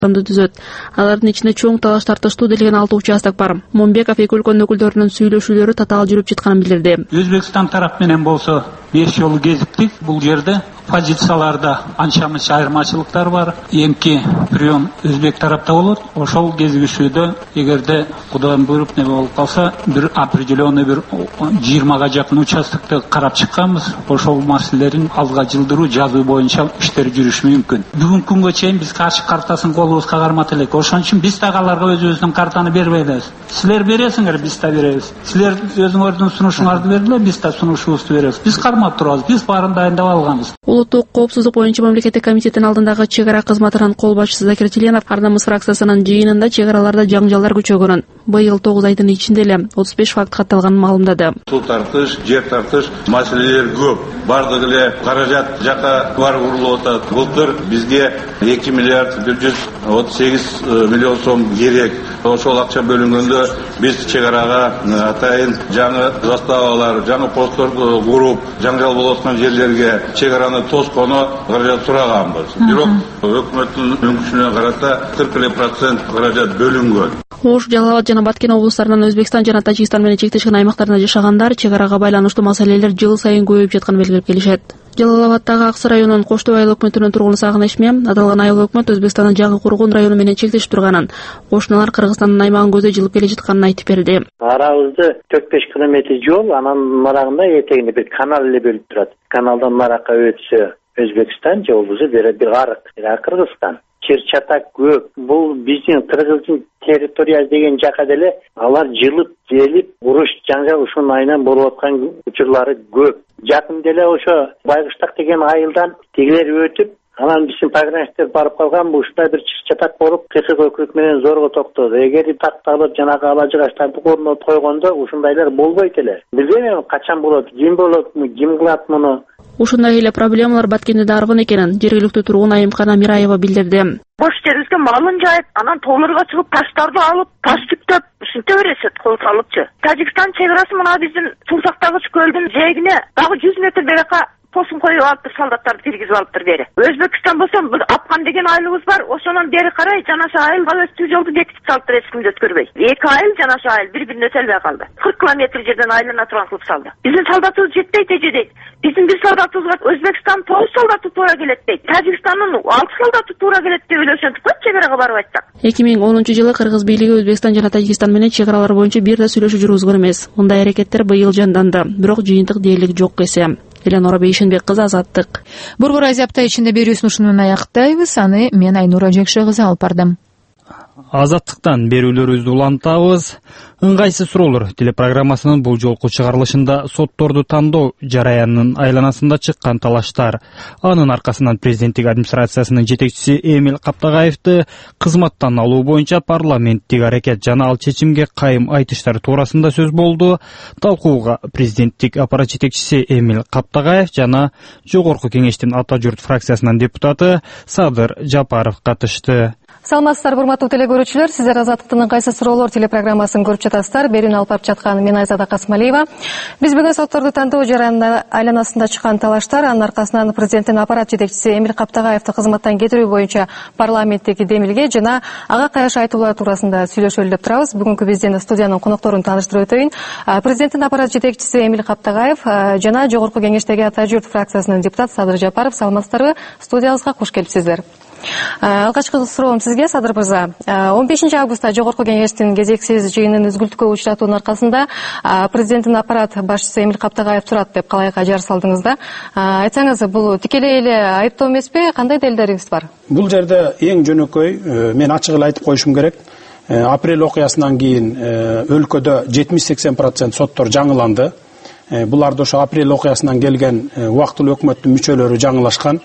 түзөт. Алардын ичинде чоң талаш тартыштуу делген 6 участок бар. Момбеков эки өлкөнүн өкүлдөрүнүн сүйлөшүүлөрү татаал жүрүп жатканын билдирди. Өзбекстан тарап менен болсо 5 жолу кезиктик. Бул жерде позицияларда анча-мынча айырмачылыктар бар. Эмки прием өзбек тарапта болот. Ошол кезигишүүдө эгерде Кудайдын буйруп не болуп калса, бир определенный бир 20га жакын участокты карап чыкканбыз. Ошол маселелерин алга жылдыруу жазуу боюнча иштер жүрүшү мүмкүн. Бүгүнкү күнгө чейин биз качык картасын колубузга кармат элек. Ошон үчүн биз дагы аларга өзүбүздүн картаны бербей элебиз. Силер бересиңер, биз да беребиз. Силер өзүңөрдүн сунушуңарды бергиле, биз да сунушубузду беребиз. Биз кармап турабыз, биз баарын дайындап алганбыз. Улуттук коопсуздук боюнча мамлекеттик комитеттин алдындагы чек ара кызматынын кол башчысы Закир Теленов Ар намыс фракциясынын жыйынында чек араларда жаңжалдар күчөгөнүн, быйыл 9 айдын ичинде эле 35 факт катталганын маалымдады. Суу тартыш, жер тартыш маселелер көп. Бардыгы эле каражат жака бар урулуп атат. Былтыр бизге 2 миллиард 138 миллион сом керек. Ошол акча бөлүнгөндө биз чек арага атайын жаңы заставалар, жаңы посттор куруп, жаңжал болуп аткан жерлерге чек араны тоскону каражат сураганбыз. Бирок өкмөттүн өңкүшүнө карата 40% каражат бөлүнгөн. Ош, Жалал жана Баткен облустарынан Өзбекстан жана Тажикстан менен чектешкен аймактарында жашагандар чек арага байланыштуу маселелер жыл сайын көбөйүп жатканын белгилеп келишет. Жалалабадтагы Аксы районунун Коштоо айыл өкмөтүнүн тургуну Сагын Эшме аталган айыл өкмөт Өзбекстандын Жаңы Кургун району менен чектешип турганын, кошуналар Кыргызстандын аймагын көздөй жылып келе жатканын айтып берди. Арабызды 4-5 километр жол, анан нарагында этегинде бир канал эле бөлүп турат. Каналдан наракка өтсө Өзбекстан, жолубузу бир арык, Кыргызстан. Чыр-чатак көп. Бул биздин Кыргыздын территориясы деген жака деле алар жылып, желип, уруш, жаңжал ушунун айынан болуп аткан учурлары көп. Жакын деле ошо Байгыштак деген айылдан тегилер өтүп, анан биздин пограничниктер барып калган, ушундай бир чыр-чатак болуп, кысык өкүрүк менен зорго токтоду. Эгер такталып, жанагы алажыгачларды орнотуп койгондо ушундайлар болбойт эле. Билбейм качан болот, ким кылат муну. Ушундай эле проблемалар Баткенде да аргын экенин жергиликтүү тургун Айымкана Мираева билдирди. Бош жерибизге малын жайып, анан тоолорго чыгып, таштарды алып, таш түптөп, ушинте беришет, кол салыпчы. Тажикстан чек арасы мына биздин Сулсактагы көлдүн жээгине дагы 100 метр берака посын коюп алыптыр, солдаттарды киргизип алыптыр бери. Өзбекстан болсо Апкан деген айылыбыз бар, ошонун бери карай жанаша айылга өтүү жолду бекитип салыптыр, эч кимди өткөрбөй. 2 айыл жанаша айыл бири-бирине өтөлбөй калды. 40 километр жерден айлана турган кылып салды. Биздин солдатыбыз жетпейт эже дейт. Биздин бир солдатыбызга Өзбекстан 9 солдаты туура келет дейт. Тажикстандын 6 солдаты туура келет деп ойлошонтуп коет чек арага барып айтсак. 2010-жылы Кыргыз бийлиги Өзбекстан жана Тажикстан менен чек аралар боюнча бир да сүйлөшүү жүргүзгөн эмес. Мындай аракеттер быйыл жанданды, бирок жыйынтык дээрлик жок эсе. Эленора Бейшенбек кызы, Азаттык. Борбор Азия апта ичинде берүүсүн ушунун аяктайбыз. Аны мен Айнура Жекше кызы алып бардым. Азаттыктан берүүлөрүбүздү улантабыз. Ыңгайсыз суроолор телепрограммасынын бул жолку чыгарылышында сотторду тандоо жараянынын айланасында чыккан талаштар, анын аркасынан президенттик администрациясынын жетекчиси Эмил Каптагаевди кызматтан алуу боюнча парламенттик аракет жана ал чечимге кайым айтыштар туурасында сөз болду. Талкууга президенттик аппарат жетекчиси Эмил Каптагаев жана Жогорку кеңештин Ата журт фракциясынын депутаты Садыр Жапаров катышты. Саламатсыздар, урматтуу телекөрүүчүлөр, сиздер Азаттыктын ыңгайсыз суроолор телепрограммасын көрүп жатасыздар. Берүүнү алып барып жаткан мен Айзада Касмалиева. Биз бүгүн сотторду тандоо жараянын айланасында чыккан талаштар, анын аркасынан президенттин аппарат жетекчиси Эмил Каптагаевди кызматтан кетирүү боюнча парламенттик демилге жана ага кайшы айтуулар туурасында сүйлөшөлү деп турабыз. Бүгүнкү биздин студиянын конокторун тааныштырып өтөйүн. Президенттин аппарат жетекчиси Эмил Каптагаев жана Жогорку кеңештеги Ата журт фракциясынын депутаты Садыр Жапаров. Саламатсыздарбы? Студиябызга кош келипсиздер. Алгачкы суроом сизге, Садыр мырза. 15 августта Жогорку кеңештин кезексиз жыйынын үзгүлтүккө учуратуунун аркасында президенттин аппарат башчысы Эмил Каптагаев турат деп калайыкка жар салдыңыз да. Айтсаңыз, бул тикелей эле айыптоо эмеспи? Кандай далилдериңиз бар? Бул жерде эң жөнөкөй, мен ачык эле айтып коюшум керек. Апрель окуясынан кийин өлкөдө 70-80% соттор жаңыланды. Буларда ошо апрель окуясынан келген убактылуу өкмөттүн мүчөлөрү жаңылашкан.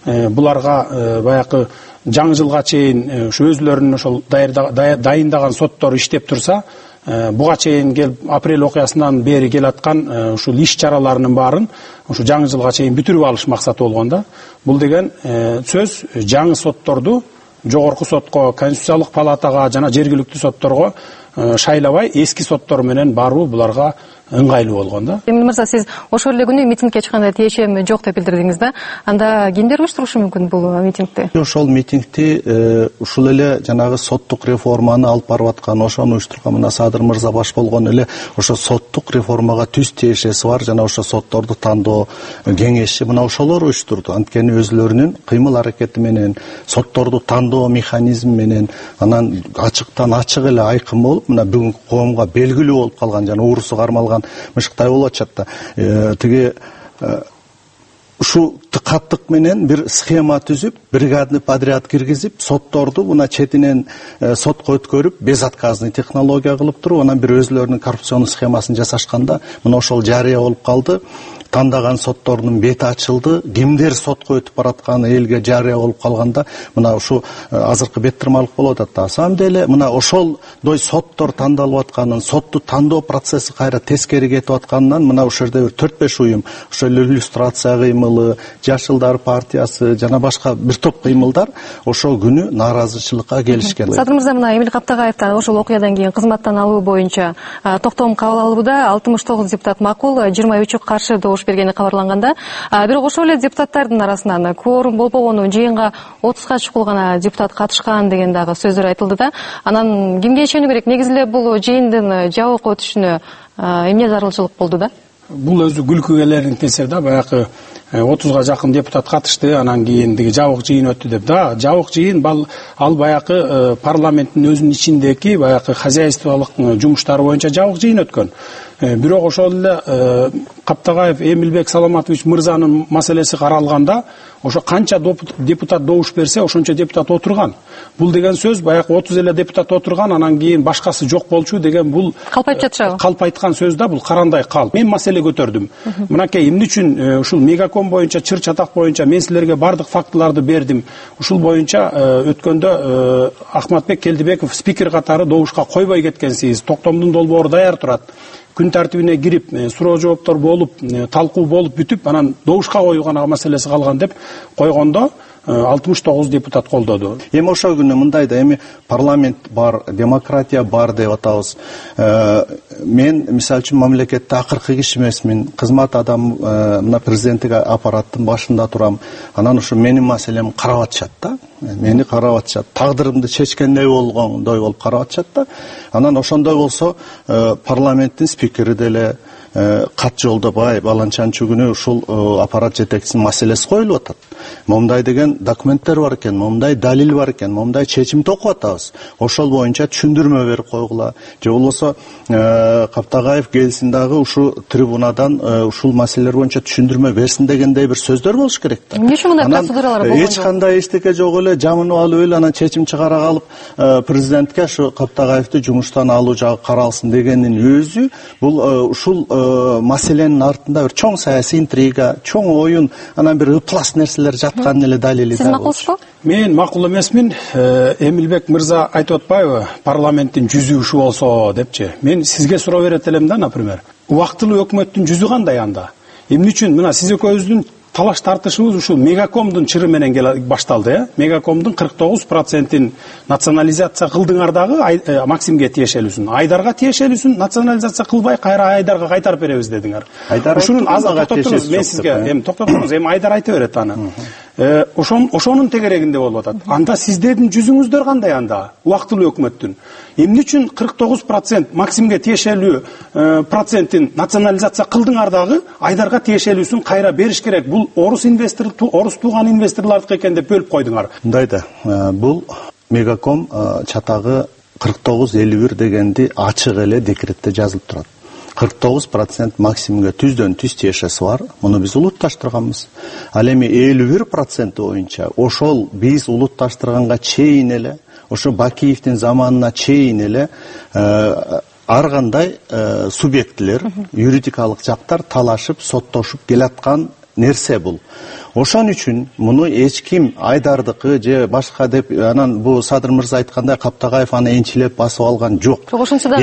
Буларга баягы жаңы жылга чейин өзлөрүнүн ошол дайындаган соттор иштеп турса, буга чейин келип апрель окуясынан бери келаткан ушул иш чараларынын баарын ушу жаңы жылга чейин бүтүрүп алыш максаты болгон да. Бул деген сөз жаңы сотторду Жогорку сотко, Конституциялык палатага жана жергиликтүү сотторго шайлабай эски соттор менен баруу буларга ыңгайлуу болгон да. Эмил мырза, сиз ошол эле күнү митингге чыкканда тиешем жок деп билдирдиңиз да. Анда кимдер уюштурушу мүмкүн бул митингди? Ошол митингди ушул эле жанагы соттук реформаны алып барып аткан, ошону уюштурган мына Садыр мырза баш болгон эле ошо соттук реформага түз тиешеси бар жана ошо сотторду тандоо кеңеши мына ошолор уюштурду. Анткени өзлөрүнүн кыймыл аракети менен, сотторду тандоо механизми менен анан ачыктан ачык эле айкын болуп, мына бүгүнкү коомго белгилүү болуп калган жана уурусу кармалган мышыктай болуп атышат да. Тиги ушу каттык менен бир схема түзүп, бригадный подряд киргизип, сотторду мына четинен сотко өткөрүп, безотказный технология кылып туруп, анан бир өзлөрүнүн коррупционный схемасын жасашканда, мына ошол жарыя болуп калды. Тандаган соттордун бети ачылды. Кимдер сотко өтүп баратканы элге жарыя болуп калганда, мына ушу азыркы беттирмалык болуп атат да. На самом деле, мына ошолдой соттор тандалып атканын, сотту тандоо процесси кайра тескери кетип атканынан, мына ошол жерде бир 4-5 уюм, ошол иллюстрация кыймылы, Жашылдар партиясы жана башка бир топ кыймылдар ошол күнү нааразычылыкка келишкен. Садыр мырза, мына Эмил Каптагаевден ошол окуядан кийин кызматтан алуу боюнча токтом кабыл алууда 69 депутат макул, 23-ü каршы добуш бергени кабарланганда, бирок ошол эле депутаттардын арасынан кворум болбогону, жыйынга 30га чукул гана депутат катышкан деген дагы сөздөр айтылды да. Анан кимге ишенүү керек? Негизи эле бул жыйындын жабык өтүшүнө эмне зарылчылык болду да? Бул өзү күлкүгө нерсе да, баягы 30га жакын депутат катышты, анан кийин жабык жыйын өттү деп да. Жабык жыйын ал баягы парламенттин өзүнүн ичиндеги баягы хозяйстволук жумуштары боюнча жабык жыйын өткөн. Бирок ошол эле Каптагаев Эмилбек Саламатович мырзанын маселеси каралганда, ошо канча депутат добуш берсе, ошончо депутат отурган. Бул деген сөз баягы 30 эле депутат отурган, анан кийин башкасы жок болчу деген бул калп айтып жатышабы? Калп айткан сөз да, бул карандай калп. Мен маселе көтөрдүм. Мынакей эмне үчүн ушул мегаком боюнча, чыр чатак боюнча мен силерге бардык фактыларды бердим. Ушул боюнча өткөндө Ахматбек Келдибеков спикер катары добушка койбой кеткенсиз. Токтомдун долбоору даяр турат. Күн тартибине кирип, суроо жооптор болуп, талкуу болуп бүтүп, анан добушка коюу гана маселеси калган деп койгондо 69 депутат колдоду. Эми ошол күнү мындай да, эми парламент бар, демократия бар деп атабыз. Мен мисалы үчүн мамлекетте акыркы киши эмесмин, кызмат адам, мына президенттик аппараттын башында турам. Анан ушу менин маселем карап атышат да. Мени карап атышат. Тагдырымды чечкендей болгондой болуп карап атышат да. Анан ошондой болсо парламенттин спикери деле кат жолдобай баланчанчы күнү ушул аппарат жетекчисинин маселеси коюлуп атат. Момундай деген документтер бар экен, момундай далил бар экен, момундай чечимди окуп атабыз. Ошол боюнча түшүндүрмө берип койгула. Же болбосо Каптагаев келсин дагы ушу трибунадан ушул маселелер боюнча түшүндүрмө берсин дегендей бир сөздөр болуш керек да. Эмнеге мындай процедуралар болгон жок? Эч кандай эчтеке жок эле жамынып алып эле анан чечим чыгара калып президентке ушу Каптагаевди жумуштан алуу жагы каралсын дегенин өзү бул ушул маселенин артында бир чоң саясий интрига, чоң оюн, анан бир ыплас нерселер жаткан эле далили да. Сиз макулсузбу? Мен макул эмесмин. Эмилбек мырза айтып атпайбы, парламенттин жүзү ушу болсо депчи. Мен сизге суроо берет элем да, например. Убактылуу өкмөттүн жүзү кандай анда? Эмне үчүн мына сиз экөөбүздүн талаш тартышыбыз ушул мегакомдун чыры менен башталды, Мегакомдун 49%-ин национализация кылдыңар дагы Максимге тиешелүүсүн, Айдарга тиешелүүсүн национализация кылбай кайра Айдарга кайтарып беребиз дедиңер. Ушунун токтотуңуз, мен сизге токтотуңуз, эми Айдар айтып берет аны. Ошонун тегерегинде болуп атат. Анда сиздердин жүзүңүздөр кандай анда? Убактылуу өкмөттүн. Эмне үчүн 49% Максимге тиешелүү процентин национализация кылдыңар дагы Айдарга тиешелүүсүн кайра бериш керек? Бул орус тууган инвесторлордуку экен деп бөлүп койдуңар. Мындай да, бул Мегаком чатагы 49-51 дегенди ачык эле декретте жазылып турат. 49% Максимге түздөн түз тиешеси бар. Муну биз улутташтырганбыз. Ал эми 51% боюнча ошол биз улутташтырганга чейин эле, ошо Бакиевдин заманына чейин эле ар кандай субъектилер, юридикалык жактар талашып, соттошуп келаткан нерсе бул. Ошон үчүн муну эч ким Айдардыкы же башка деп, анан бу Садыр мырза айткандай Каптагаев аны энчилеп басып алган жок.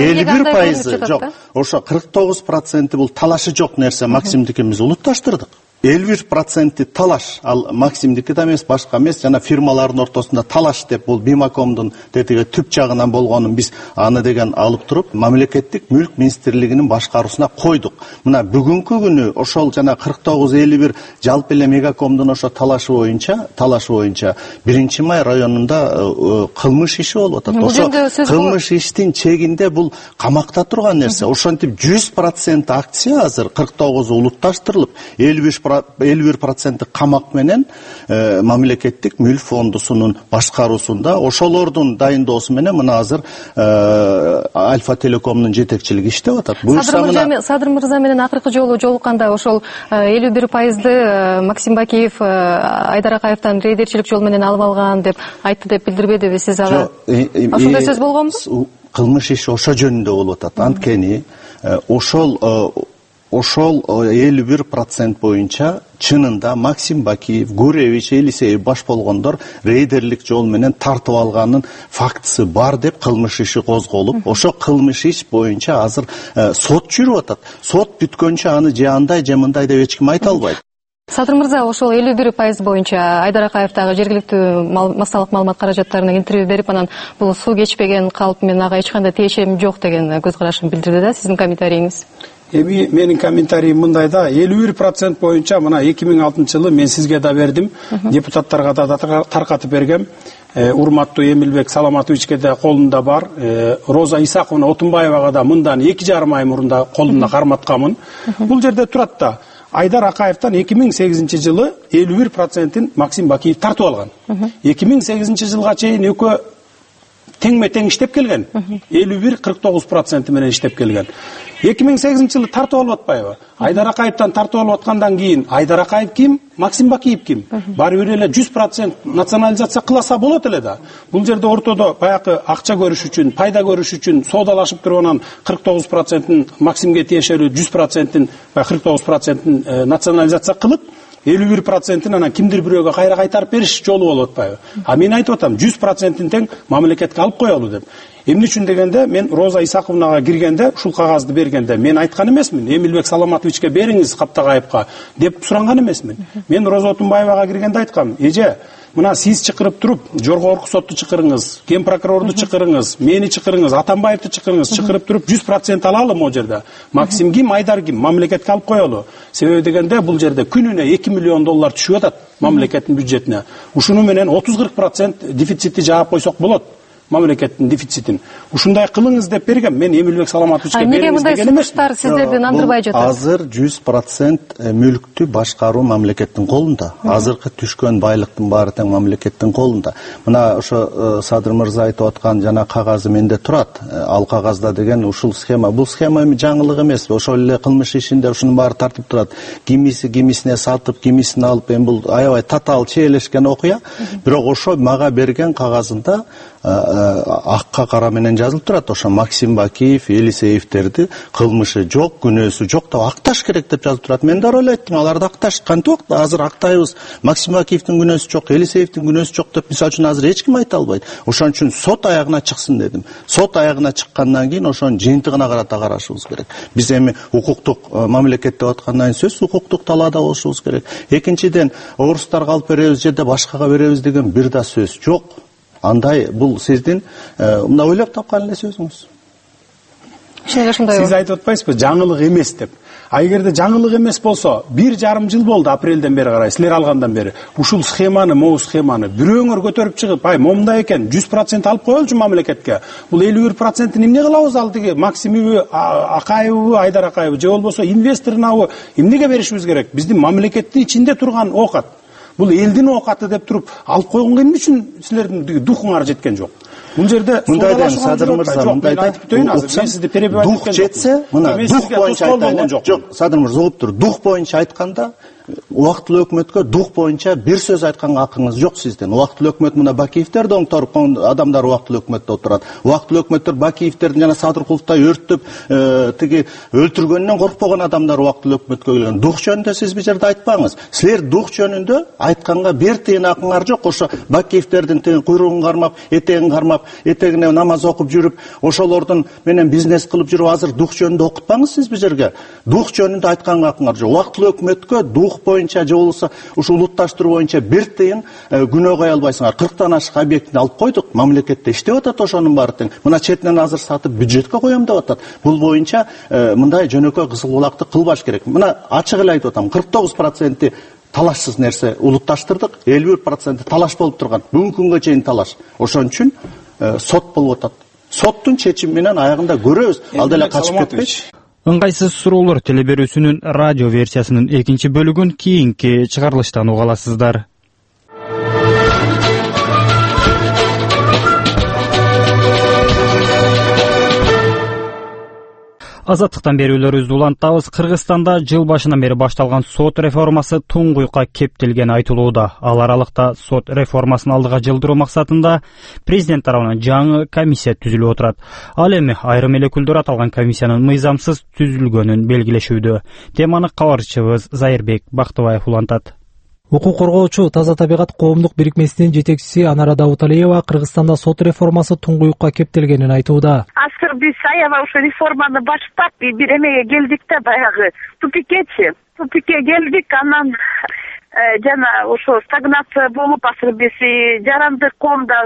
51% жок. Ошо 49% бул талашы жок нерсе. Максимдики биз улутташтырдык. 51% талаш, ал Максимдики да эмес, башка эмес, жана фирмалардын ортосунда талаш деп, бул Бимакомдун тетиги түп жагынан болгонун биз аны деген алып туруп, мамлекеттик мүлк министрлигинин башкаруусуна койдук. Мына бүгүнкү күнү ошол жана 49-51 жалпы эле Мегакомдун ошо талашы боюнча 1-май районунда кылмыш иши болуп атат. Ошо кылмыш иштин чегинде бул камакта турган нерсе. Ошентип 100% акция азыр 49 улутташтырылып, 51% камак менен мамлекеттик мүлк фондусунун башкаруусунда, ошолордун дайындоосу менен мына азыр Альфа Телекомдун жетекчилиги иштеп атат. Садыр мырза менен акыркы жолу жолукканда ошол 51%ды Максим Бакиев Айдар Акаевтан рейдерчилик жол менен алып алган деп айтты деп билдирбедиби сиз ага? Ошондой сөз болгонбу? Кылмыш иши ошо жөнүндө болуп атат. Анткени ошол 51% боюнча чынында Максим Бакиев, Гуревич, Елисеев баш болгондор рейдерлик жол менен тартып алганын фактысы бар деп кылмыш иши козголуп, ошо кылмыш иш боюнча азыр сот жүрүп атат. Сот бүткөнчө аны же андай же мындай деп эч ким айта албайт. Садыр мырза, ошол 51% боюнча Айдар Акаевдагы жергиликтүү массалык маалымат каражаттарына интервью берип, анан бул суу кечпеген калп менен ага эч кандай тиешем жок деген көз карашын билдирди да. Сиздин комментарийиңиз? Менин комментариим мындай да, 51% боюнча мына 2006-жылы мен сизге да бердим, депутаттарга да таркатып бергем. Урматтуу Эмилбек Саламатовичке да колунда бар, Роза Исаковна Отунбаевага да мындан 2,5 ай мурунда колумда карматкамын. Бул жерде турат да, Айдар Акаевтан 2008-жылы 51%-ин Максим Бакиев тартып алган. 2008-жылга чейин экөө теңме-тең иштеп келген. 51-49% менен иштеп келген. 2008-жылы тартып алып атпайбы? Айдар Акаевтан тартып алып аткандан кийин Айдар Акаев ким, Максим Бакиев ким? Баары бир эле 100% национализация кыласа болот эле да. Бул жерде ортодо баягы акча көрүш үчүн, пайда көрүш үчүн соодалашып туруп анан 49%-ин Максимге тиешелүү 100%-ин, 49%-ин национализация кылып, 51%-ин анан кимдир бирөөгө кайра кайтарып бериш жолу болуп атпайбы? А мен айтып атам, 100%-ин тең мамлекетке алып коелу деп. Эмне үчүн дегенде, мен Роза Исаковнага киргенде, ушул кагазды бергенде, мен айткан эмесмин, Эмилбек Саламатовичке бериңиз Каптагаевка деп суранган эмесмин. Мен Роза Отунбаевага киргенде айткам, эже, мына сиз чакырып туруп, жогорку сотту чакырыңыз, ген прокурорду чакырыңыз, мени чакырыңыз, Атамбаевди чакырыңыз, чакырып туруп 100% алалы могу жерде. Максим ким, Айдар ким, мамлекетке алып коелу. Себеби дегенде бул жерде күнүнө $2 миллион түшүп атат мамлекеттин бюджетине. Ушуну менен 30-40% дефицитти жаап койсок болот. Мамлекеттин дефицитин. Ушундай кылыңыз деп бергем. Мен Эмилбек Саламатовичке бериңиз деген эмес. Сиздерди нандырбай жатат. Азыр 100% мүлктү башкаруу мамлекеттин колунда. Азыркы түшкөн байлыктын баары тең мамлекеттин колунда. Мына ошо Садыр мырза айтып аткан жана кагазы менде турат. Ал кагазда деген ушул схема. Бул схема жаңылык эмес. Ошол эле кылмыш ишинде ушунун баары тартып турат. Кимисине сатып, кимисин алып, бул аябай татаал чиелешкен окуя. Бирок ошо мага берген кагазында акка кара менен жазылып турат. Ошо Максим Бакиев, Елисеевтерди кылмышы жок, күнөөсү жок деп акташ керек деп жазылып турат. Мен да ойлойттум, аларды акташ кантип убакта азыр актайбыз. Максим Бакиевдин күнөөсү жок, Елисеевдин күнөөсү жок деп мисалы үчүн азыр эч ким айта албайт. Ошон үчүн сот аягына чыксын дедим. Сот аягына чыккандан кийин ошонун жыйынтыгына карата карашыбыз керек. Биз эми укуктук мамлекет деп аткандан сөз укуктук талаада болушубуз керек. Экинчиден, орустарга алып беребиз жерде башкага беребиз деген бир да сөз жок. Андай бул сиздин мына ойлоп тапкан эле сөзүңүз. Сиз айтып атпайсызбы, жаңылык эмес деп. А эгерде жаңылык эмес болсо, 1,5 жыл болду апрелден бери карай, силер алгандан бери. Ушул схеманы, могу схеманы бирөөңөр көтөрүп чыгып, момундай экен, 100% алып коелчу мамлекетке. Бул 51%-ин эмне кылабыз ал тиги Максимиби, Акаевби, Айдар Акаевби же болбосо инвесторуна эмнеге беришибиз керек? Биздин мамлекеттин ичинде турган оокат. Бул элдин оокаты деп туруп алып койгонго эмне үчүн силердин духуңар жеткен жок? Бул жерде мындайдан Садыр мырза, мындайда дух жетсе, мына дух боюнча айтканда жок, Садыр мырза угуп тур. Дух боюнча айтканда убактылуу өкмөткө дух боюнча бир сөз айтканга акыңыз жок сиздин. Убактылуу өкмөт мына Бакиевтерди оңторуп адамдар убактылуу өкмөттө отурат. Убактылуу өкмөттөр Бакиевтердин жана Садыркуловтай өрттөп, тиги өлтүргөндөн коркпогон адамдар убактылуу өкмөткө келген. Дух жөнүндө сиз бир жерде айтпаңыз. Силер дух жөнүндө айтканга бир тыйын акыңар жок. Ошо Бакиевтердин куйругун кармап, этегин кармап, этегине намаз окуп жүрүп, ошолордун менен бизнес кылып жүрүп азыр дух жөнүндө окутпаңыз сиз бир жерге. Дух жөнүндө айтканга акыңар жок. Убактылуу өкмөткө дух боюнча же болбосо ушу улутташтыруу боюнча бир тыйын күнөө кое албайсыңар. 40тан ашык объектини алып койдук, мамлекетте иштеп атат ошонун баары тең. Мына четинен азыр сатып бюджетке коем деп атат. Бул боюнча мындай жөнөкөй кызыл булакты кылбаш керек. Мына ачык эле айтып атам, 49% талашсыз нерсе улутташтырдык, 51% талаш болуп турган. Бүгүнкү күнгө чейин талаш. Ошон үчүн сот болуп атат. Соттун чечими менен аягында көрөбүз. Ал деле качып кетпейт. Ыңгайсыз суроолор телеберүүсүнүн радио версиясынын экинчи бөлүгүн кийинки чыгарылыштан уга аласыздар. Азаттыктан берүүлөрүбүздү улантабыз. Кыргызстанда жыл башынан бери башталган сот реформасы туңгуйукка кептелгени айтылууда. Ал аралыкта сот реформасын алдыга жылдыруу максатында президент тарабынан жаңы комиссия түзүлүп отурат. Ал эми айрым эле өкүлдөр аталган комиссиянын мыйзамсыз түзүлгөнүн белгилешүүдө. Теманы кабарчыбыз Зайырбек Бактыбаев улантат. Укук коргоочу Таза табигат коомдук бирикмесинин жетекчиси Анара Дауталиева Кыргызстанда сот реформасы туңгуйукка кептелгенин айтууда. Азыр биз аябай ошо реформаны баштап бир эмеге келдик да, баягы тупикке келдик. Анан жана ошо стагнация болуп, азыр биз жарандык коомдо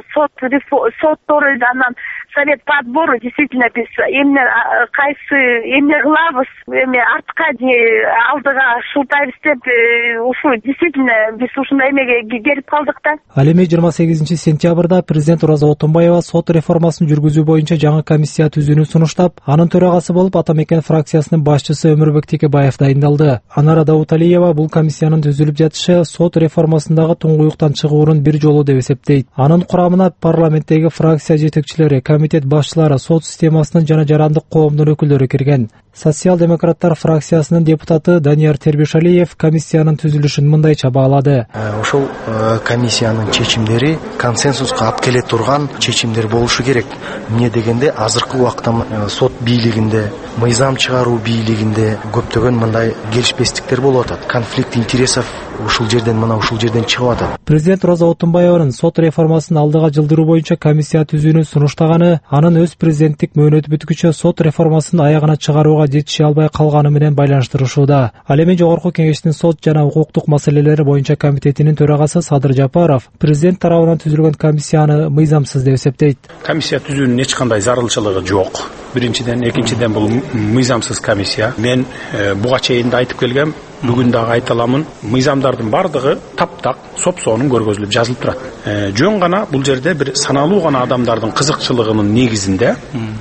соттору анан совет по отбору действительно биз эмне кайсы эмне кылабыз, эми артка алдыга шылтайбыз деп ушу действительно биз ушундай эмеге келип калдык да. Ал эми 28 сентябрда президент Ораза Отунбаева сот реформасын жүргүзүү боюнча жаңы комиссия түзүүнү сунуштап, анын төрагасы болуп Атамекен фракциясынын башчысы Өмүрбек Текебаев дайындалды. Анара Дауталиева бул комиссиянын түзүлүп жатышы сот реформасындагы туңгуюктан чыгуунун бир жолу деп эсептейт. Анын курамына парламенттеги фракция жетекчилери, комитет башчылары, сот системасынын жана жарандык коомдун өкүлдөрү кирген. Социал-демократтар фракциясынын депутаты Данияр Тербишалиев комиссиянын түзүлүшүн мындайча баалады. Ошол комиссиянын чечимдери консенсуска алып келе турган чечимдер болушу керек. Эмне дегенде азыркы убакта сот бийлигинде, мыйзам чыгаруу бийлигинде көптөгөн мындай келишпестиктер болуп атат. Конфликт интересов ушул жерден чыгып атат. Президент Ораза Отунбаеванын сот реформасын алдыга жылдыруу боюнча комиссия түзүүнү сунуштаганы, анын өз президенттик мөөнөтү бүткүчө сот реформасын аягына чыгарууга жетиши албай калганы менен байланыштырышууда. Ал эми Жогорку Кеңештин сот жана укуктук маселелер боюнча комитетинин төрагасы Садыр Жапаров президент тарабынан түзүлгөн комиссияны мыйзамсыз деп эсептейт. Комиссия түзүүнүн эч кандай зарылчылыгы жок. Биринчиден, экинчиден бул мыйзамсыз комиссия. Мен буга чейин да айтып келгем, бүгүн дагы айта аламын. Мыйзамдардын бардыгы таптак, соп-сонун көргөзүлүп жазылып турат. Жөн гана бул жерде бир саналуу гана адамдардын кызыкчылыгынын негизинде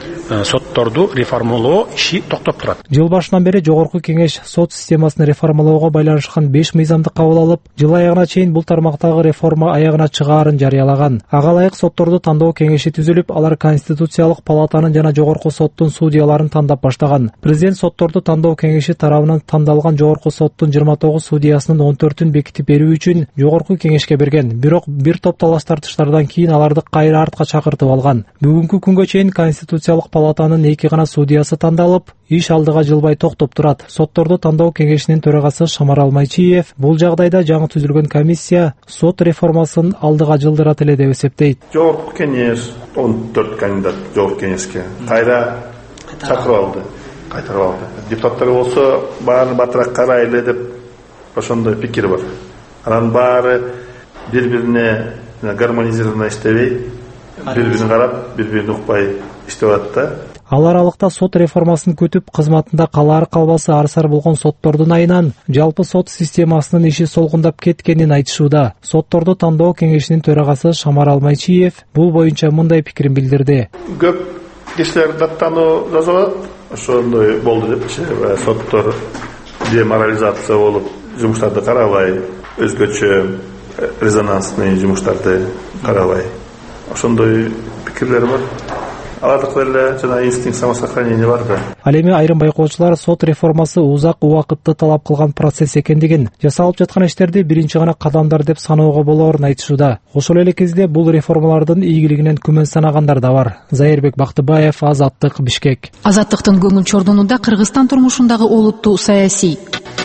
сотторду реформалоо иши токтоп турат. Жыл башынан бери Жогорку Кеңеш сот системасын реформалоого байланышкан 5 мыйзамды кабыл алып, жыл аягына чейин бул тармактагы реформа аягына чыгаарын жарыялаган. Ага ылайык сотторду тандоо кеңеши түзүлүп, алар Конституциялык палатанын жана Жогорку соттун судьяларын тандап баштаган. Президент сотторду тандоо кеңеши тарабынан тандалган Жогорку соттун 29 судьясынын 14-ün бекитип берүү үчүн Жогорку Кеңешке берген. Бирок бир топ талаш тартыштардан кийин аларды кайра артка чакыртып алган. Бүгүнкү күнгө чейин Конституциялык палатанын 2 гана судьясы тандалып, иш алдыга жылбай токтоп турат. Сотторду тандоо кеңешинин төрагасы Шамарал Майчиев бул жагдайда жаңы түзүлгөн комиссия сот реформасын алдыга жылдырат эле деп эсептейт. Жогорку Кеңеш 14 кандидат Жогорку Кеңешке кайра чакырып алды. Депутаттар болсо баары батыраак карайлы деп ошондой пикир бар. Анан баары бири-бирине гармонизированно иштебей, бири-бирин карап, бири-бирин укпай иштеп атат. Ал аралыкта сот реформасын күтүп, кызматында калаары калбасы арсар болгон соттордун айынан жалпы сот системасынын иши солгундап кеткенин айтышууда. Сотторду тандоо кеңешинин төрагасы Шамарал Майчиев бул боюнча мындай пикирин билдирди. Көп кишилер даттануу жазып атат. Ошондой болду депчи, соттор деморализация болуп, жумуштарды карабай, өзгөчө резонансный жумуштарды карабай. Ошондой пикирлер бар. Алардыкта эле жана инстинкт самосохранения бар да. Ал эми айрым байкоочулар сот реформасы узак убакытты талап кылган процесс экендигин, жасалып жаткан иштерди биринчи гана кадамдар деп саноого болоорун айтышууда. Ошол эле кезде бул реформалардын ийгилигинен күмөн санагандар да бар. Зайырбек Бактыбаев, Азаттык, Бишкек. Азаттыктын көңүл чордонунда Кыргызстан турмушундагы олуттуу саясий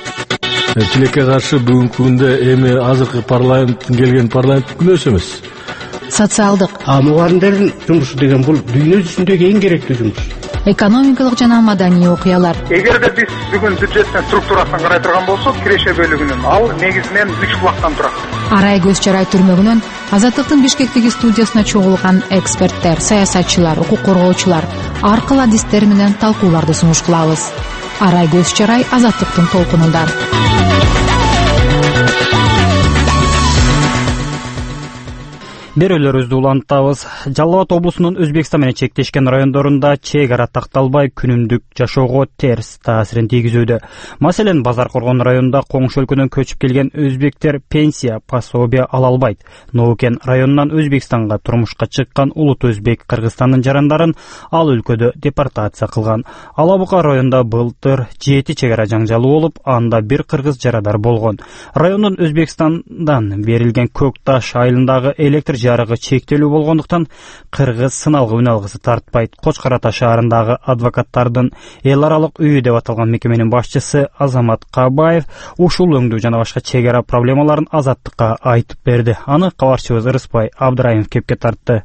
тилекке каршы бүгүнкү күндө эми азыркы парламенттин келген парламенттик күнөөсү эмес. Социалдык мугалимдердин жумушу деген бул дүйнө жүзүндөгү эң керектүү жумуш. экономикалык жана маданий окуялар. Эгерде биз бүгүн бюджеттин структурасын карай турган болсок, киреше бөлүгүнүн ал негизинен 3 булактан турат. Арай көз чарай түрмөгүнөн Азаттыктын Бишкектеги студиясына чогулган эксперттер, саясатчылар, укук коргоочулар ар кыл адистер менен талкууларды сунуш кылабыз. Арай көз чарай Азаттыктын толкунунда. Берүүлөрүбүздү улантабыз. Жалал Абад облусунун Өзбекстан менен чектешкен райондорунда чек ара такталбай күнүмдүк жашоого терс таасирин тийгизүүдө. Маселен, Базаркоргон районунда коңшу өлкөдөн көчүп келген өзбектер пенсия, пособие ала албайт. Ноукен районунан Өзбекстанга турмушка чыккан улут өзбек Кыргызстандын жарандарын ал өлкөдө депортация кылган. Ала Бука районунда былтыр 7 чек ара жаңжалы болуп, анда бир кыргыз жарадар болгон. Райондун Өзбекстандан берилген Көк Таш айылындагы электр жарыгы чектелүү болгондуктан кыргыз сыналгы үн алгысы тартпайт. Кочкор Ата шаарындагы адвокаттардын эл аралык үйү деп аталган мекеменин башчысы Азамат Кабаев ушул өңдүү жана башка чек ара проблемаларын Азаттыкка айтып берди. Аны кабарчыбыз Ырыспай Абдыраимов кепке тартты.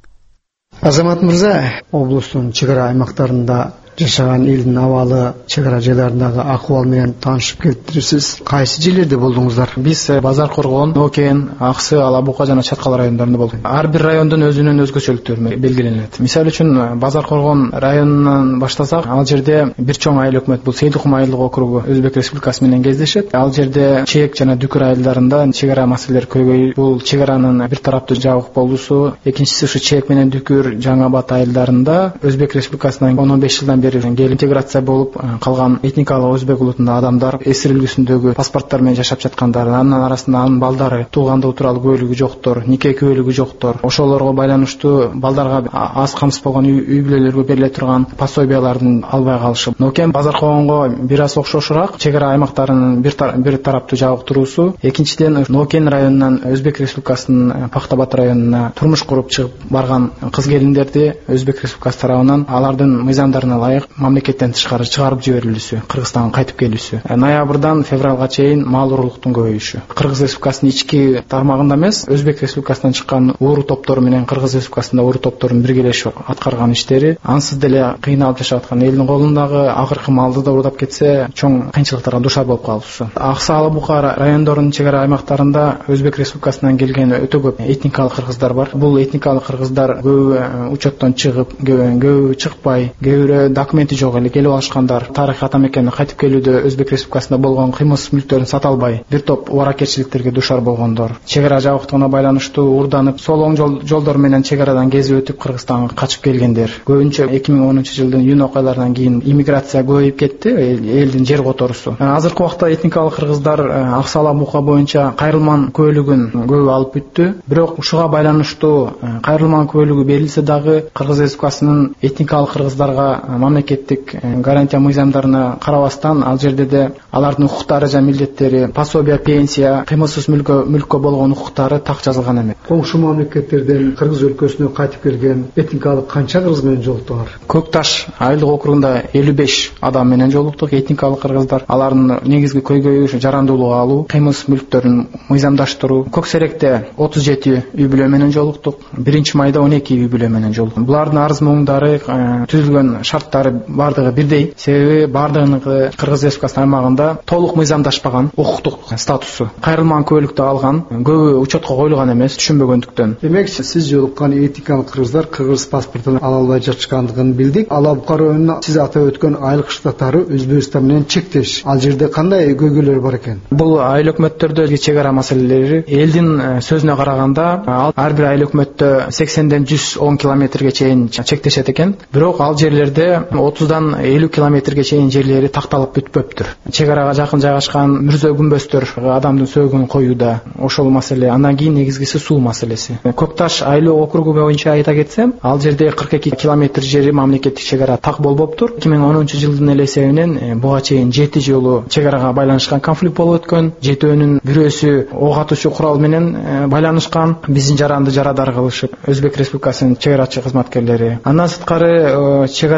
Азамат мырза, облустун чек ара аймактарында жашаган элдин абалы, чек ара жайларындагы акыбал менен таанышып келиптирсиз. Кайсы жерлерде болдуңуздар? Биз Базаркоргон, Нокен, Аксы, Ала Бука жана Чаткал райондорунда болдук. Ар бир райондун өзүнүн өзгөчөлүктөрү белгиленет. Мисалы үчүн Базаркоргон районунан баштасак, ал жерде бир чоң айыл өкмөт, бул Сейдухум айылдык округу Өзбек Республикасы менен кездешет. Ал жерде чек жана дүкүр айылдарында чек ара маселелер көбөйүп, бул чек аранын бир тараптуу жабык болуусу, экинчиси ушу чек менен дүкүр Жаңа Абад айылдарында Өзбек Республикасынан 10-15 жылдан бери келип интеграция болуп калган этникалык өзбек улутунда адамдар эсир үлгүсүндөгү паспорттор менен жашап жаткандар, анын арасында анын балдары туулгандыгы тууралуу күбөлүгү жоктор, нике күбөлүгү жоктор. Ошолорго байланыштуу балдарга аз камсыз болгон үй бүлөлөргө бериле турган пособиялардын албай калышы. Нокен Базаркоргонго бир аз окшошураак чек ара аймактарынын бир тараптуу жабык туруусу. Экинчиден, Нокен районунан Өзбек Республикасынын Пахтабад районуна турмуш куруп чыгып барган кыз келиндерди Өзбек Республикасы тарабынан алардын мыйзамдарына ылайык мамлекеттен тышкары чыгарып жиберилүүсү, Кыргызстанга кайтып келүүсү. Ноябрдан февралга чейин мал уруулуктун көбөйүшү. Кыргыз Республикасынын ички тармагында эмес, Өзбек Республикасынан чыккан ууру топтору менен Кыргыз Республикасында ууру топторунун биргелешип аткарган иштери ансыз деле кыйналып жашап аткан элдин колундагы акыркы малды да уурдап кетсе, чоң кыйынчылыктарга душар болуп калышты. Аксы, Ала Бука райондорунун чек ара аймактарында Өзбек Республикасынан келген өтө көп этникалык кыргыздар бар. Бул этникалык кыргыздар көбү учеттон чыгып, көбү чыкпай, көбүрө документи жок эле келип алышкандар. Тарыхый ата мекенине кайтып келүүдө Өзбек Республикасында болгон кыймылсыз мүлктөрүн сата албай, бир топ убаракетчиликтерге душар болгондор. Чек ара жабыктыгына байланыштуу уурданып, сол оң жолдор менен чек арадан кезип өтүп Кыргызстанга качып келгендер. Көбүнчө 2010-жылдын июнь окуяларынан кийин иммиграция көбөйүп кетти, элдин жер которусу. Азыркы убакта этникалык кыргыздар Аксы, Ала Бука боюнча кайрылман күбөлүгүн көбү алып бүттү. Бирок ушуга байланыштуу кайрылман күбөлүгү берилсе дагы Кыргыз Республикасынын этникалык кыргыздарга мамлекеттик гарантия мыйзамдарына карабастан ал жерде де алардын укуктары жана милдеттери, пособия, пенсия, кыймылсыз мүлккө болгон укуктары так жазылган эмес. Коңшу мамлекеттерден Кыргыз өлкөсүнө кайтып келген этникалык канча кыргыз менен жолуктуңар? Көк Таш айылдык округунда 55 адам менен жолуктук, этникалык кыргыздар. Алардын негизги көйгөйү жарандуулук алуу, кыймылсыз мүлктөрүн мыйзамдаштыруу. Көк Серекте 37 үй бүлө менен жолуктук, 1-майда 12 үй бүлө менен жолуктук. Булардын арыз муңдары, түзүлгөн шарттары бардыгы бирдей. Себеби бардыгынын Кыргыз Республикасынын аймагында толук мыйзамдашпаган укуктук статусу. Кайрылман күбөлүктү алган, көбү учетко коюлган эмес, түшүнбөгөндүктөн. Демек, сиз жолуккан этникалык кыргыздар кыргыз паспортун ала албай жатышкандыгын билдик. Ала Бука районуна сиз атап өткөн айыл кыштактары Өзбекстан менен чектеш. Ал жерде кандай көйгөйлөр бар экен? Бул айыл өкмөттөрдө чек ара маселелери элдин сөзүнө караганда ар бир айыл өкмөттө 80-ден 110 километрге чейин чектешет экен. Бирок ал жерлерде 30-дан 50 километрге чейин жерлери такталып бүтпөптүр. Чек арага жакын жайгашкан мүрзө күмбөздөр адамдын сөөгүн коюуда ошол маселе. Андан кийин негизгиси суу маселеси. Көк Таш айыл округу боюнча айта кетсем, ал жерде 42 километр жери мамлекеттик чек ара так болбоптур. 2010-жылдын эле эсебинен буга чейин 7 жолу чек арага байланышкан конфликт болуп өткөн. Жетөөнүн бирөөсү ок атуучу курал менен байланышкан, биздин жаранды жарадар кылышып, Өзбек Республикасынын чек арачы кызматкерлери. Андан сырткары чек арага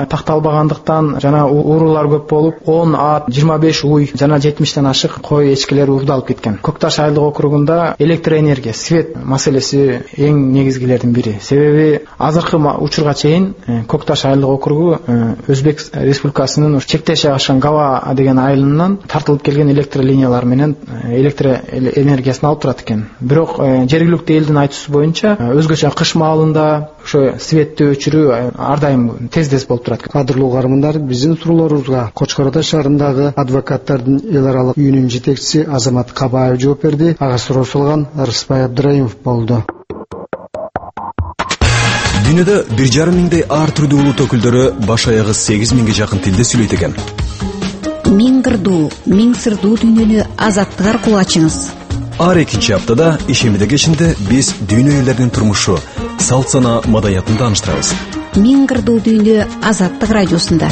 такталбагандыктан жана уурулар көп болуп 10 ат, 25 уй жана 70тен ашык кой эчкилер уурдалып кеткен. Көк Таш айылдык округунда электроэнергия, свет маселеси эң негизгилердин бири. Себеби азыркы учурга чейин Көк Таш айылдык округу Өзбек Республикасынын чектеши ашкан Гава деген айылынан тартылып келген электролиниялар менен электр энергиясын алып турат экен. Бирок жергиликтүү элдин айтуусу боюнча өзгөчө кыш маалында ошо светти өчүрүү ар дайым тез болуп турат. Кадырлуу угармандар, биздин суроолорубузга Кочкор Ата шаарындагы адвокаттардын эл аралык үйүнүн жетекчиси Азамат Кабаев жооп берди. Ага суроо салган Арыспай Абдыраимов болду. Дүйнөдө 1,5 миңдей ар түрдүү улут өкүлдөрү баш аягы 8 миңге жакын тилде сүйлөйт экен. Миң кырдуу, миң сырдуу дүйнөнү азаттык аркылуу ачыңыз. Ар экинчи аптада ишемиде кечинде биз дүйнө элдеринин турмушу, салт сана, маданиятын тааныштырабыз. Миң кырдуу дүйнө Азаттык радиосунда.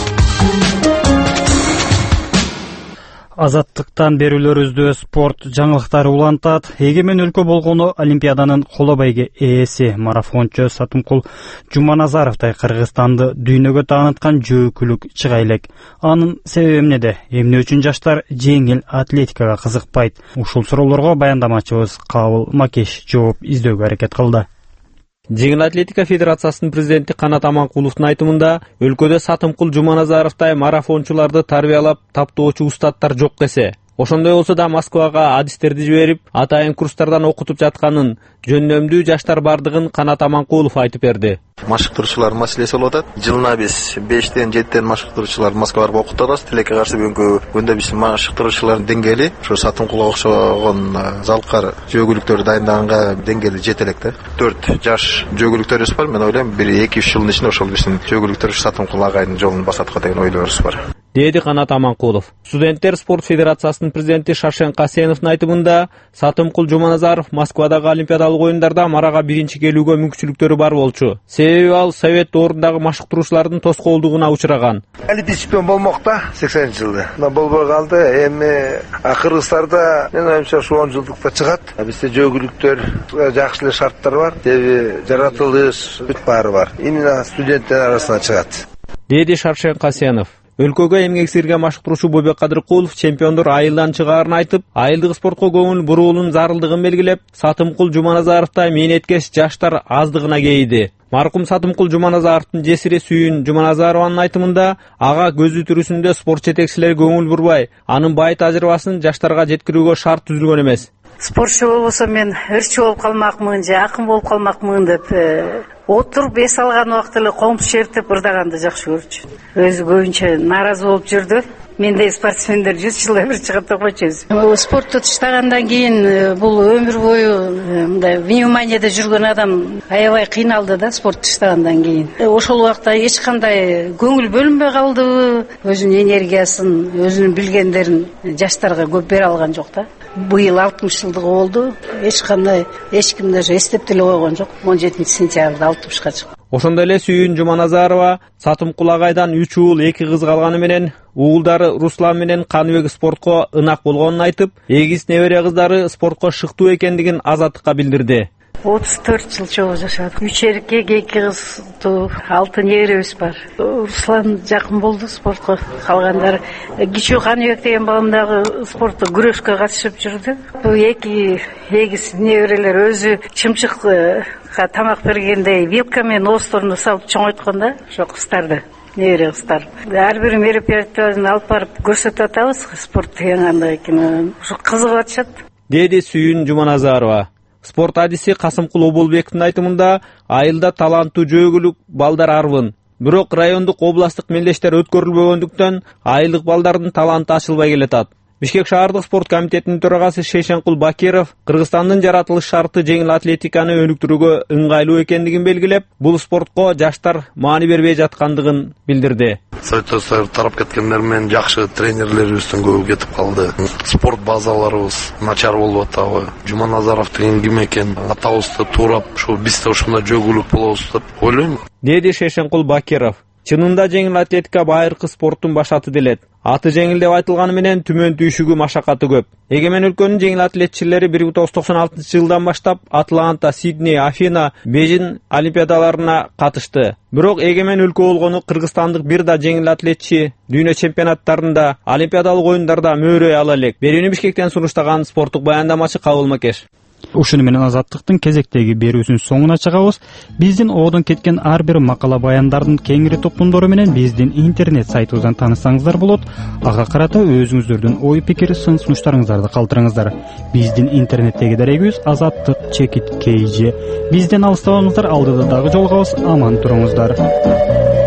Азаттыктан берүүлөрүбүздө спорт жаңылыктары улантат. Эгемен өлкө болгону Олимпиаданын коло байге ээси марафончу Сатымкул Жуманазаровдай Кыргызстанды дүйнөгө тааныткан жөөкүлүк чыга элек. Анын себеби эмнеде? Эмне үчүн жаштар жеңил атлетикага кызыкпайт? Ушул суроолорго баяндамачыбыз Кабыл Макеш жооп издөөгө аракет кылды. Жеңил атлетика федерациясынын президенти Канат Аманкуловдун айтымында, өлкөдө Сатымкул Жуманазаровдай марафончуларды тарбиялап таптоочу устаттар жок десе, ошондой болсо да Москвага адистерди жиберип, атайын курстардан окутуп жатканын, жөндөмдүү жаштар бардыгын Канат Аманкулов айтып берди. Машыктыруучулар маселеси болуп атат. Жылына биз 5-тен 7-тен машыктыруучулар Москвага барып окутабыз. Тилекке каршы бүгүнкү күндө биз машыктыруучулардын деңгээли ошо Сатымкулга окшогон залкар жөөгүлүктөрдү дайындаганга деңгээли жете элек да. 4 жаш жөөгүлүктөрүбүз бар. Мен ойлойм, 1-2 жылдын ичинде ошол биздин жөөгүлүктөр Сатымкул агайдын жолун басатка деген ойлорубуз бар. Деди Канат Аманкулов. Студенттер спорт федерациясынын президенти Шаршен Касеновдун айтымында, Сатымкул Жуманазаров Москвадагы олимпиадалык оюндарда марага биринчи келүүгө мүмкүнчүлүктөрү бар болчу. Себеби ал совет доорундагы машыктыруучулардын тоскоолдугуна учураган. Олимпийский чемпион болмокта 80-жылда. Болбой калды. Эми Кыргызстанда мен оюмча ушу 10 жылдыкта чыгат. Бизде жөөгүлүктөр жакшы эле шарттар бар. Себеби жаратылыш бүт баары бар. Именно студенттер арасына чыгат. Деди Шаршен Касенов. Өлкөгө эмгек сирген машыктыруучу Бобек Кадыркулов чемпиондор айылдан чыгаарын айтып, айылдык спортко көңүл буруунун зарылдыгын белгилеп, Сатымкул Жуманазаровтай мээнеткеч жаштар аздыгына кейиди. Маркум Сатымкул Жуманазаровдун жесири Сүйүн Жуманазарованын айтымында, ага көзү түрүсүндө спорт жетекчилери көңүл бурбай, анын бай тажрыйбасын жаштарга жеткирүүгө шарт түзүлгөн эмес. Спортчу болбосо мен ырчы болуп калмакмын же акын болуп калмакмын деп отуруп эс алган убакта эле комуз чертип ырдаганды жакшы көрчү. Өзү көбүнчө нааразы болуп жүрдү. Мендей спортсмендер 100 жылда бир чыгат деп койчу. Спортто таштагандан кийин бул өмүр бою мындай вниманиеде жүргөн адам аябай кыйналды да спорт таштагандан кийин. Ошол убакта эч кандай көңүл бөлүнбөй калдыбы, өзүнүн энергиясын, өзүнүн билгендерин жаштарга көп бере алган жок да. Быйыл 60 жылдыгы болду. Эч кандай эч ким даже эстеп деле койгон жок. 17 сентябрда 60-ка чыкты. Ошондой эле Сүйүн Жуманазарова Сатымкул агайдан 3 уул 2 кыз калганы менен уулдары Руслан менен Каныбек спортко ынак болгонун айтып, эгиз небере кыздары спортко шыктуу экендигин Азаттыкка билдирди. 34 жыл чогуу жашадык. 3 эркек, 2 кыздуу, 6 неберебиз бар. Руслан жакын болду спортко. Калгандары Кичүү Каныбек деген балам дагы спортто күрөшкө катышып жүрдү. Бул 2 эгиз неберелер өзү чымчыкка тамак бергенде вилкамен оосторуна салып чоңойткон да, ошо кыздарды. Небере кыздар. Ар бир мероприятияны алып барып көрсөтүп атабыз. Спорт деген кандай экенин ошо кызыгып атышат. Деди Сүйүн Жуманазарова. Спорт адиси Касымкул Оболбектин айтымында, айылда таланттуу жөөгүлүк балдар арбын. Бирок райондук областтык мелдештер өткөрүлбөгөндүктөн айылдык балдардын таланты ачылбай келатат. Бишкек шаардык спорт комитетинин төрагасы Шейшенкул Бакиров Кыргызстандын жаратылыш шарты жеңил атлетиканы өнүктүрүүгө ыңгайлуу экендигин белгилеп, бул спортко жаштар маани бербей жаткандыгын билдирди. Советовтор тарап кеткендер менен жакшы тренерлерибиздин көбү кетип калды. Спорт базаларыбыз начар болуп атабы. Жуманазаров деген ким экен? Атабызды туурап, ушу биз да ушундай жөөгүлүк болобуз деп ойлойм. Деди Шейшенкул Бакиров. Чынында жеңил атлетика байыркы спорттун башаты делет. аты жеңил деп айтылганы менен түмөн түйшүгү машакаты көп. Эгемен өлкөнүн жеңил атлетчилери 1996 жылдан баштап Атланта, Сидней, Афина, Бейжин олимпиадаларына катышты. Бирок эгемен өлкө болгону кыргызстандык бир да жеңил атлетчи дүйнө чемпионаттарында, олимпиадалык оюндарда мөөрөй ала элек. Берүүнү Бишкектен сунуштаган спорттук баяндамачы Кабыл Макеш. Ушуну менен Азаттыктын кезектеги берүүсүнүн соңуна чыгабыз. Биздин оодон кеткен ар бир макала баяндардын кеңири топтомдору менен биздин интернет сайтыбыздан таанышсаңыздар болот. Ага карата өзүңүздөрдүн ой пикир, сын сунуштарыңыздарды калтырыңыздар. Биздин интернеттеги дарегибиз Азаттык _KG. Бизден алыстабаңыздар, алдыда дагы жолугабыз. Аман туруңуздар.